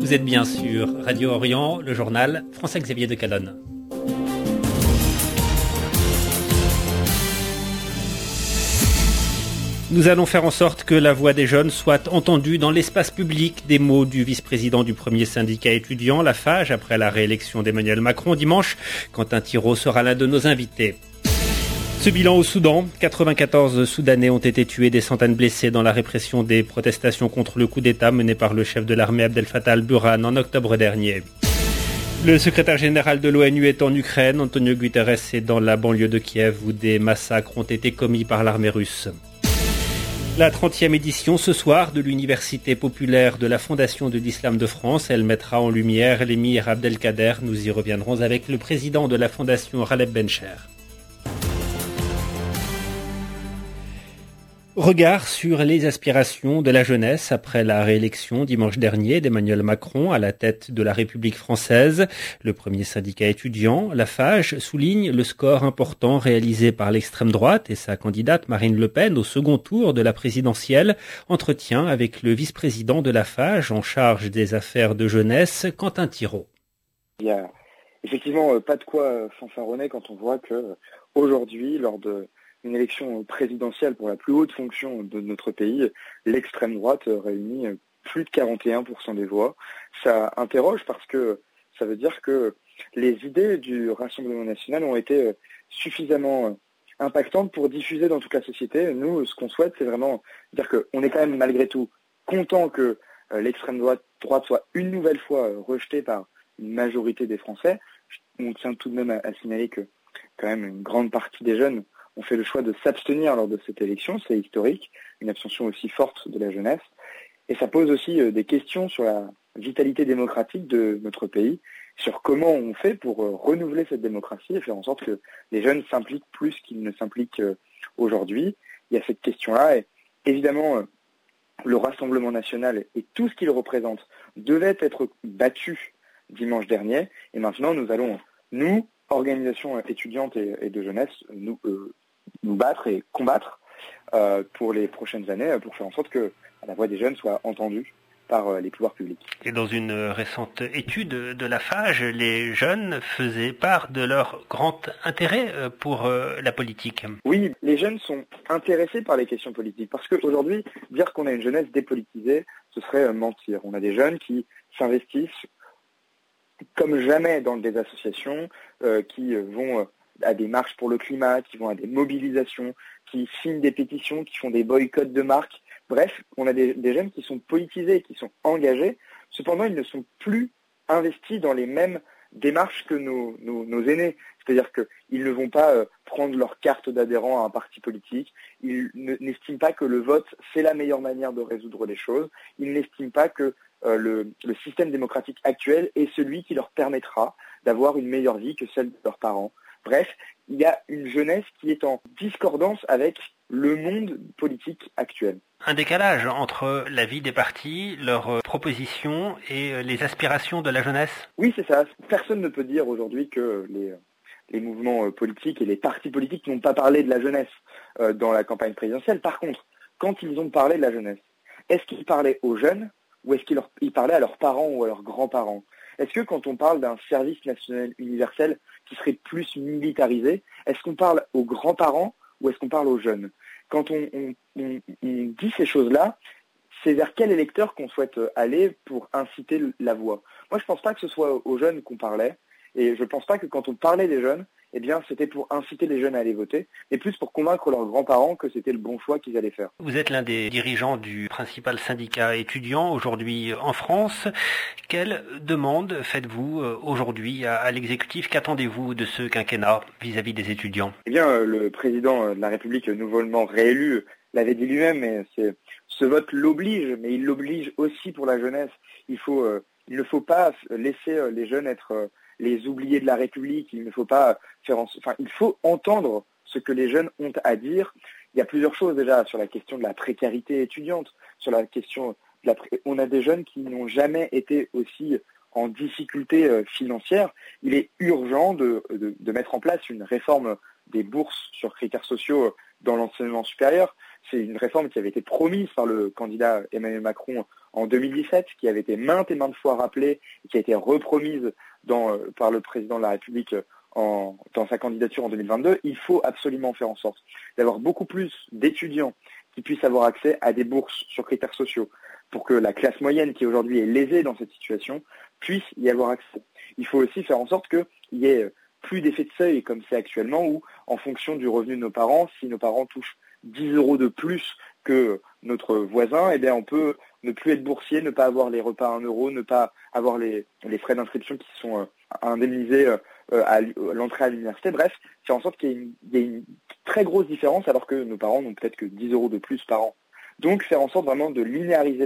Vous êtes bien sur Radio Orient, le journal François-Xavier de Calonne. Nous allons faire en sorte que la voix des jeunes soit entendue dans l'espace public. Des mots du vice-président du premier syndicat étudiant, la FAGE, après la réélection d'Emmanuel Macron dimanche. Quentin Thiraud sera l'un de nos invités. Ce bilan au Soudan, 94 Soudanais ont été tués, des centaines blessés dans la répression des protestations contre le coup d'État mené par le chef de l'armée Abdel Fattah al-Burhan en octobre dernier. Le secrétaire général de l'ONU est en Ukraine. Antonio Guterres est dans la banlieue de Kiev où des massacres ont été commis par l'armée russe. La 30e édition ce soir de l'Université populaire de la Fondation de l'Islam de France. Elle mettra en lumière l'émir Abdelkader. Nous y reviendrons avec le président de la Fondation, Raleb Bencher. Regard sur les aspirations de la jeunesse après la réélection dimanche dernier d'Emmanuel Macron à la tête de la République française. Le premier syndicat étudiant, la FAGE, souligne le score important réalisé par l'extrême droite et sa candidate Marine Le Pen au second tour de la présidentielle. Entretien avec le vice-président de la FAGE en charge des affaires de jeunesse, Quentin Thiraud. Il y a effectivement pas de quoi fanfaronner quand on voit que aujourd'hui, lors de une élection présidentielle pour la plus haute fonction de notre pays, l'extrême droite réunit plus de 41% des voix. Ça interroge parce que ça veut dire que les idées du Rassemblement national ont été suffisamment impactantes pour diffuser dans toute la société. Nous, ce qu'on souhaite, c'est vraiment dire qu'on est quand même malgré tout content que l'extrême droite soit une nouvelle fois rejetée par une majorité des Français. On tient tout de même à signaler que quand même une grande partie des jeunes ont fait le choix de s'abstenir lors de cette élection, c'est historique, une abstention aussi forte de la jeunesse. Et ça pose aussi des questions sur la vitalité démocratique de notre pays, sur comment on fait pour renouveler cette démocratie et faire en sorte que les jeunes s'impliquent plus qu'ils ne s'impliquent aujourd'hui. Il y a cette question-là et évidemment, le Rassemblement national et tout ce qu'il représente devait être battu dimanche dernier. Et maintenant, nous allons, nous, organisations étudiantes et de jeunesse, nous battre et combattre pour les prochaines années, pour faire en sorte que la voix des jeunes soit entendue par les pouvoirs publics. Et dans une récente étude de la FAGE, les jeunes faisaient part de leur grand intérêt pour la politique. Oui, les jeunes sont intéressés par les questions politiques, parce qu'aujourd'hui, dire qu'on a une jeunesse dépolitisée, ce serait mentir. On a des jeunes qui s'investissent comme jamais dans des associations, qui vont à des marches pour le climat, qui vont à des mobilisations, qui signent des pétitions, qui font des boycotts de marques. Bref, on a des jeunes qui sont politisés, qui sont engagés. Cependant, ils ne sont plus investis dans les mêmes démarches que nos aînés. C'est-à-dire qu'ils ne vont pas prendre leur carte d'adhérent à un parti politique. Ils n'estiment pas que le vote, c'est la meilleure manière de résoudre les choses. Ils n'estiment pas que le système démocratique actuel est celui qui leur permettra d'avoir une meilleure vie que celle de leurs parents. Bref, il y a une jeunesse qui est en discordance avec le monde politique actuel. Un décalage entre la vie des partis, leurs propositions et les aspirations de la jeunesse. Oui, c'est ça. Personne ne peut dire aujourd'hui que les mouvements politiques et les partis politiques n'ont pas parlé de la jeunesse dans la campagne présidentielle. Par contre, quand ils ont parlé de la jeunesse, est-ce qu'ils parlaient aux jeunes ou est-ce qu'ils parlaient à leurs parents ou à leurs grands-parents ? Est-ce que quand on parle d'un service national universel qui serait plus militarisé, est-ce qu'on parle aux grands-parents ou est-ce qu'on parle aux jeunes ? Quand on dit ces choses-là, c'est vers quel électeur qu'on souhaite aller pour inciter la voix ? Moi, je ne pense pas que ce soit aux jeunes qu'on parlait, et je ne pense pas que quand on parlait des jeunes, eh bien, c'était pour inciter les jeunes à aller voter, et plus pour convaincre leurs grands-parents que c'était le bon choix qu'ils allaient faire. Vous êtes l'un des dirigeants du principal syndicat étudiant aujourd'hui en France. Quelle demande faites-vous aujourd'hui à l'exécutif ? Qu'attendez-vous de ce quinquennat vis-à-vis des étudiants ? Eh bien, le président de la République nouvellement réélu l'avait dit lui-même, et ce vote l'oblige, mais il l'oblige aussi pour la jeunesse. Il ne faut pas laisser les jeunes être les oubliés de la République. Il ne faut pas il faut entendre ce que les jeunes ont à dire. Il y a plusieurs choses déjà sur la question de la précarité étudiante, sur la question on a des jeunes qui n'ont jamais été aussi en difficulté financière. Il est urgent de mettre en place une réforme des bourses sur critères sociaux dans l'enseignement supérieur. C'est une réforme qui avait été promise par le candidat Emmanuel Macron en 2017, qui avait été maintes et maintes fois rappelée, et qui a été repromise par le président de la République dans sa candidature en 2022, il faut absolument faire en sorte d'avoir beaucoup plus d'étudiants qui puissent avoir accès à des bourses sur critères sociaux, pour que la classe moyenne, qui aujourd'hui est lésée dans cette situation, puisse y avoir accès. Il faut aussi faire en sorte qu'il y ait plus d'effet de seuil, comme c'est actuellement, où en fonction du revenu de nos parents, si nos parents touchent 10 € de plus que notre voisin, eh bien on peut ne plus être boursier, ne pas avoir les repas à 1 €, ne pas avoir les frais d'inscription qui sont indemnisés à l'entrée à l'université. Bref, faire en sorte qu'il y ait une très grosse différence, alors que nos parents n'ont peut-être que 10 € de plus par an. Donc faire en sorte vraiment de linéariser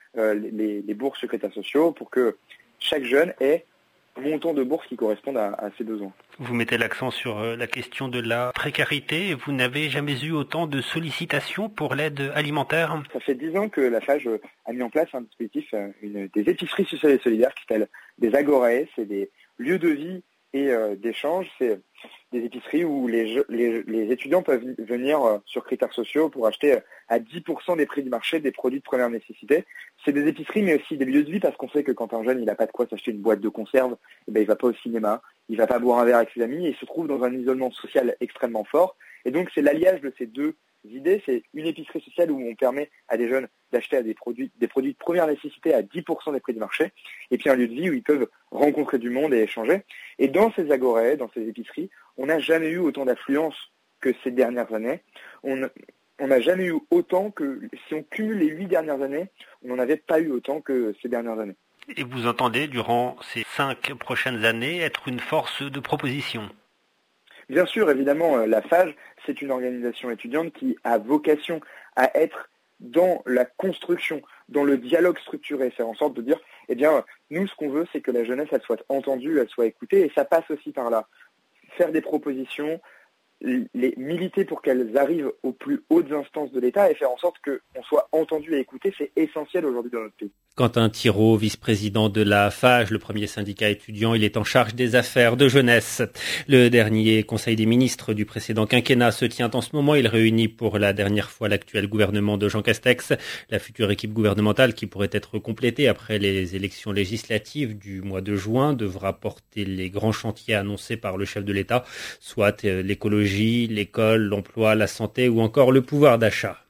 les bourses sur critères sociaux pour que chaque jeune ait un montant de bourse qui corresponde à ses besoins. Vous mettez l'accent sur la question de la précarité. Vous n'avez jamais eu autant de sollicitations pour l'aide alimentaire? Ça fait 10 ans que la FAGE a mis en place un dispositif, des épiceries sociales et solidaires qui s'appellent des Agorae. C'est des lieux de vie et d'échange. C'est des épiceries où les étudiants peuvent venir sur critères sociaux pour acheter à 10% des prix du marché des produits de première nécessité. C'est des épiceries mais aussi des lieux de vie, parce qu'on sait que quand un jeune il n'a pas de quoi s'acheter une boîte de conserve, eh ben, il va pas au cinéma, il va pas boire un verre avec ses amis et il se trouve dans un isolement social extrêmement fort. Et donc c'est l'alliage de ces deux idées. C'est une épicerie sociale où on permet à des jeunes d'acheter des produits de première nécessité à 10% des prix du marché, et puis un lieu de vie où ils peuvent rencontrer du monde et échanger. Et dans ces agorais, dans ces épiceries, on n'a jamais eu autant d'affluence que ces dernières années. On n'a jamais eu autant que, si on cumule les 8 dernières années, on n'en avait pas eu autant que ces dernières années. Et vous entendez, durant ces 5 prochaines années, être une force de proposition? Bien sûr, évidemment, la FAGE, c'est une organisation étudiante qui a vocation à être dans la construction, dans le dialogue structuré, faire en sorte de dire, eh bien, nous, ce qu'on veut, c'est que la jeunesse, elle soit entendue, elle soit écoutée, et ça passe aussi par là. Faire des propositions, les militer pour qu'elles arrivent aux plus hautes instances de l'État et faire en sorte qu'on soit entendu et écouté, c'est essentiel aujourd'hui dans notre pays. Quentin Thiraud, vice-président de la FAGE, le premier syndicat étudiant, il est en charge des affaires de jeunesse. Le dernier conseil des ministres du précédent quinquennat se tient en ce moment. Il réunit pour la dernière fois l'actuel gouvernement de Jean Castex, la future équipe gouvernementale qui pourrait être complétée après les élections législatives du mois de juin devra porter les grands chantiers annoncés par le chef de l'État, soit l'écologie, l'école, l'emploi, la santé ou encore le pouvoir d'achat.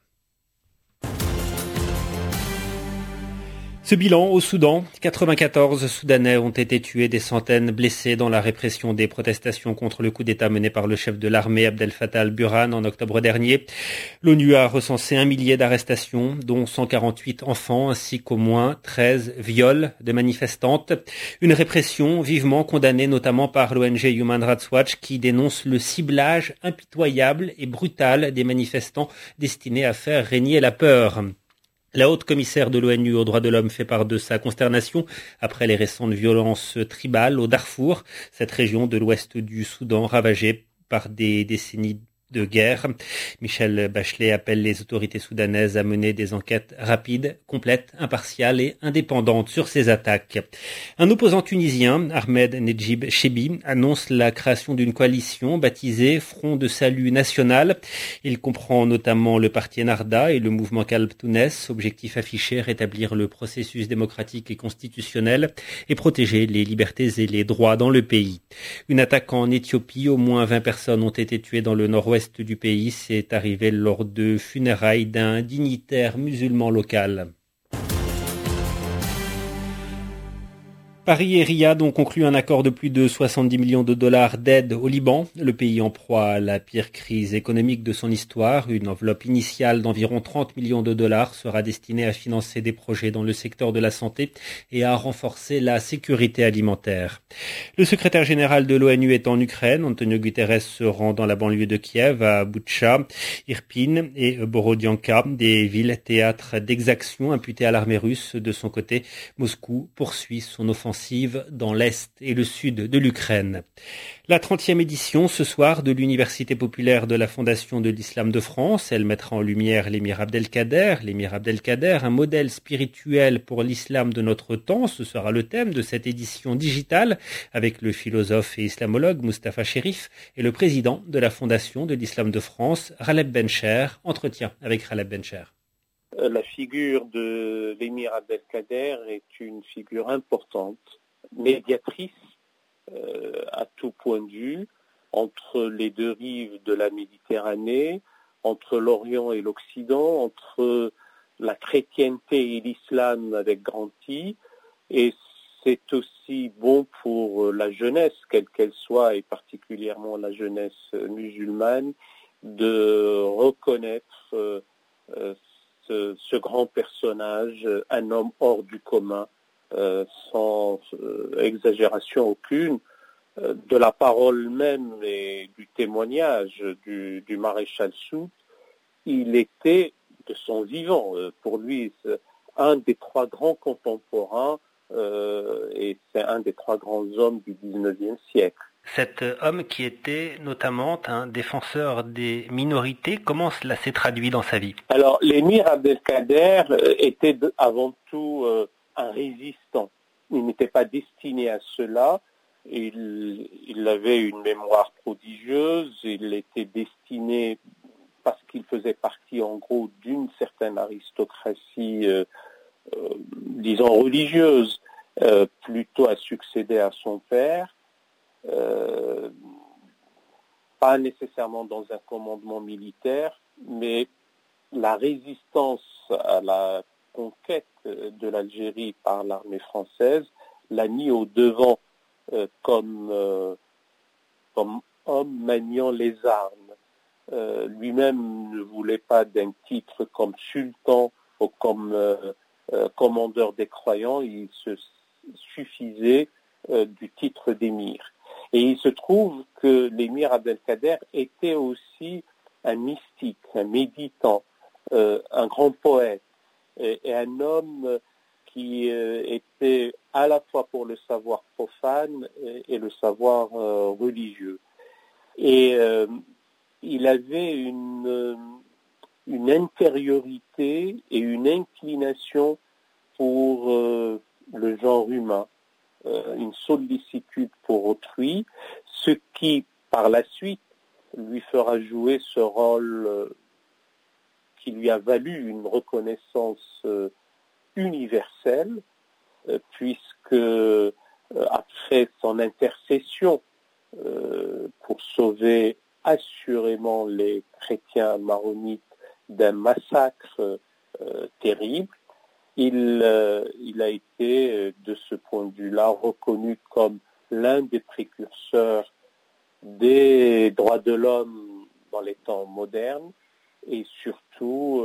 Ce bilan au Soudan, 94 Soudanais ont été tués, des centaines blessés dans la répression des protestations contre le coup d'État mené par le chef de l'armée Abdel Fattah al-Burhan en octobre dernier. L'ONU a recensé 1 millier d'arrestations, dont 148 enfants, ainsi qu'au moins 13 viols de manifestantes. Une répression vivement condamnée notamment par l'ONG Human Rights Watch qui dénonce le ciblage impitoyable et brutal des manifestants destinés à faire régner la peur. La haute commissaire de l'ONU aux droits de l'homme fait part de sa consternation après les récentes violences tribales au Darfour, cette région de l'ouest du Soudan ravagée par des décennies de guerre. Michelle Bachelet appelle les autorités soudanaises à mener des enquêtes rapides, complètes, impartiales et indépendantes sur ces attaques. Un opposant tunisien, Ahmed Nedjib Chebi, annonce la création d'une coalition baptisée Front de Salut National. Il comprend notamment le parti Ennahda et le mouvement Qalb Tounes, objectif affiché rétablir le processus démocratique et constitutionnel et protéger les libertés et les droits dans le pays. Une attaque en Éthiopie, au moins 20 personnes ont été tuées dans le nord-ouest du pays, c'est arrivé lors de funérailles d'un dignitaire musulman local. Paris et Riyad ont conclu un accord de plus de 70 millions de dollars d'aide au Liban, le pays en proie à la pire crise économique de son histoire. Une enveloppe initiale d'environ 30 millions de dollars sera destinée à financer des projets dans le secteur de la santé et à renforcer la sécurité alimentaire. Le secrétaire général de l'ONU est en Ukraine. Antonio Guterres se rend dans la banlieue de Kiev, à Boutcha, Irpin et Borodianka, des villes théâtres d'exactions imputées à l'armée russe. De son côté, Moscou poursuit son offensive dans l'Est et le Sud de l'Ukraine. La 30e édition ce soir de l'Université populaire de la Fondation de l'Islam de France. Elle mettra en lumière l'émir Abdelkader. L'émir Abdelkader, un modèle spirituel pour l'islam de notre temps. Ce sera le thème de cette édition digitale avec le philosophe et islamologue Mustapha Cherif et le président de la Fondation de l'Islam de France, Raleb Bencher. Entretien avec Raleb Bencher. La figure de l'émir Abdelkader est une figure importante, médiatrice à tout point de vue, entre les deux rives de la Méditerranée, entre l'Orient et l'Occident, entre la chrétienté et l'islam avec grand I, et c'est aussi bon pour la jeunesse, quelle qu'elle soit, et particulièrement la jeunesse musulmane, de reconnaître ce grand personnage, un homme hors du commun, sans exagération aucune, de la parole même et du témoignage du maréchal Soult. Il était de son vivant, pour lui, un des trois grands contemporains, et c'est un des trois grands hommes du XIXe siècle. Cet homme qui était notamment un défenseur des minorités, comment cela s'est traduit dans sa vie? Alors, l'émir Abdelkader était avant tout un résistant. Il n'était pas destiné à cela. Il avait une mémoire prodigieuse. Il était destiné, parce qu'il faisait partie en gros d'une certaine aristocratie, disons religieuse, plutôt à succéder à son père. Pas nécessairement dans un commandement militaire, mais la résistance à la conquête de l'Algérie par l'armée française l'a mis au devant comme homme maniant les armes. Lui-même ne voulait pas d'un titre comme sultan ou comme commandeur des croyants, il se suffisait du titre d'émir. Et il se trouve que l'émir Abdelkader était aussi un mystique, un méditant, un grand poète, et un homme qui était à la fois pour le savoir profane et le savoir religieux. Et il avait une intériorité et une inclination pour le genre humain, une sollicitude pour autrui, ce qui, par la suite, lui fera jouer ce rôle qui lui a valu une reconnaissance universelle, puisque après son intercession pour sauver assurément les chrétiens maronites d'un massacre terrible, il a été, de ce point de vue-là, reconnu comme l'un des précurseurs des droits de l'homme dans les temps modernes et surtout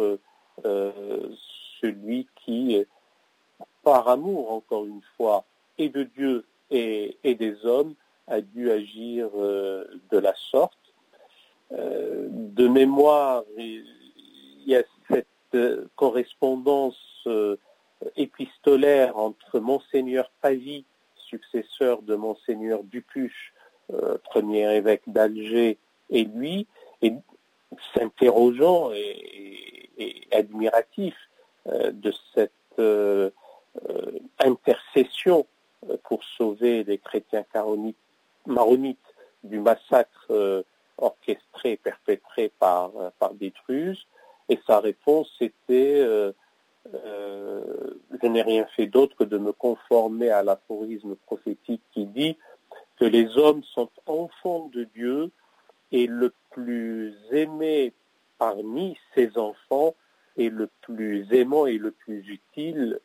celui qui, par amour, encore une fois, et de Dieu et des hommes, a dû agir de la sorte. De mémoire, il y a cette correspondance épistolaire entre Monseigneur Pavie, successeur de Monseigneur Dupuche, premier évêque d'Alger, et lui, et s'interrogeant et admiratif de cette intercession pour sauver les chrétiens maronites du massacre orchestré, perpétré par des Druzes. Et sa réponse était je n'ai rien fait d'autre que de me conformer à l'aphorisme prophétique qui dit que les hommes sont enfants de Dieu et le plus aimé parmi ses enfants est le plus aimant et le plus utile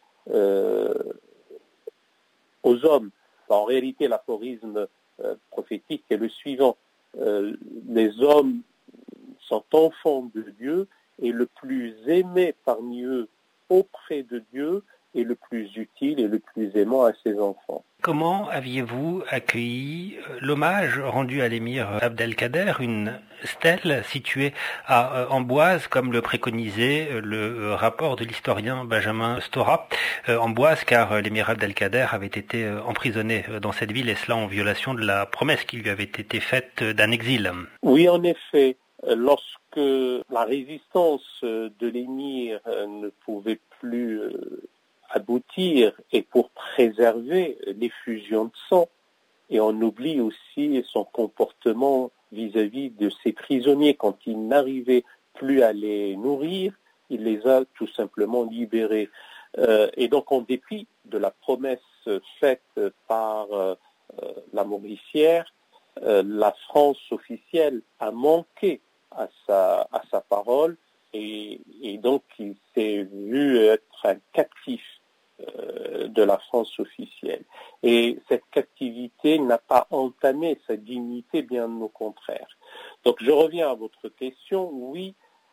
aux hommes. En réalité, l'aphorisme prophétique est le suivant. Les hommes sont enfants de Dieu et le plus aimé parmi eux auprès de Dieu est le plus utile et le plus aimant à ses enfants. Comment aviez-vous accueilli l'hommage rendu à l'émir Abdelkader, une stèle située à Amboise, comme le préconisait le rapport de l'historien Benjamin Stora, Amboise, car l'émir Abdelkader avait été emprisonné dans cette ville, et cela en violation de la promesse qui lui avait été faite d'un exil. Oui, en effet, lorsque la résistance de l'émir ne pouvait plus aboutir et pour préserver l'effusion de sang, et on oublie aussi son comportement vis-à-vis de ses prisonniers quand il n'arrivait plus à les nourrir, il les a tout simplement libérés. Et donc, en dépit de la promesse faite par la Mauricière, la France officielle a manqué à sa parole et donc il s'est vu être un captif de la France officielle. Et cette captivité n'a pas entamé sa dignité, bien au contraire. Donc je reviens à votre question. Oui,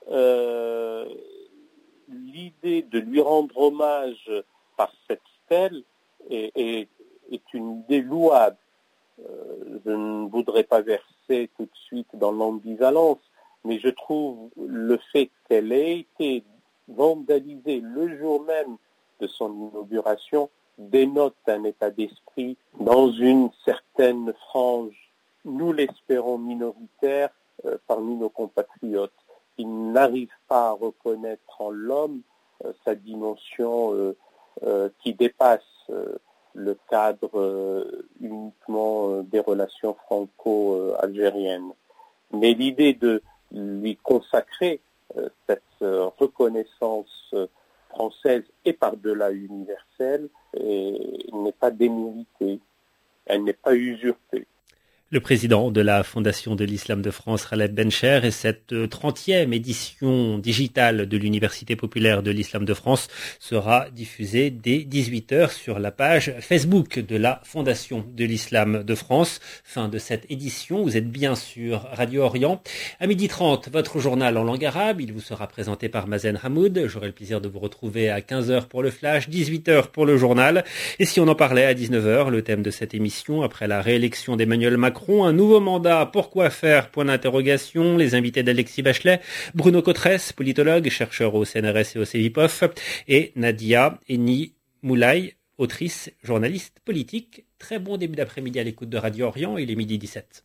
l'idée de lui rendre hommage par cette stèle est une idée louable. Je ne voudrais pas verser tout de suite dans l'ambivalence, mais je trouve le fait qu'elle ait été vandalisée le jour même de son inauguration dénote un état d'esprit dans une certaine frange, nous l'espérons minoritaire, parmi nos compatriotes. Ils n'arrivent pas à reconnaître en l'homme sa dimension qui dépasse le cadre uniquement des relations franco-algériennes. Mais l'idée de lui consacrer cette reconnaissance française et par-delà universelle n'est pas déméritée, elle n'est pas usurpée. Le président de la Fondation de l'Islam de France, Khaled Bencher, et cette 30e édition digitale de l'Université populaire de l'Islam de France sera diffusée dès 18h sur la page Facebook de la Fondation de l'Islam de France. Fin de cette édition, vous êtes bien sur Radio Orient. À 12h30, votre journal en langue arabe, il vous sera présenté par Mazen Hamoud. J'aurai le plaisir de vous retrouver à 15h pour le flash, 18h pour le journal. Et si on en parlait à 19h, le thème de cette émission, après la réélection d'Emmanuel Macron, un nouveau mandat, pourquoi faire ? Point d'interrogation. Les invités d'Alexis Bachelet, Bruno Cotresse, politologue, chercheur au CNRS et au CEVIPOF, et Nadia Eni Moulay, autrice, journaliste politique. Très bon début d'après-midi à l'écoute de Radio Orient, il est 12h17.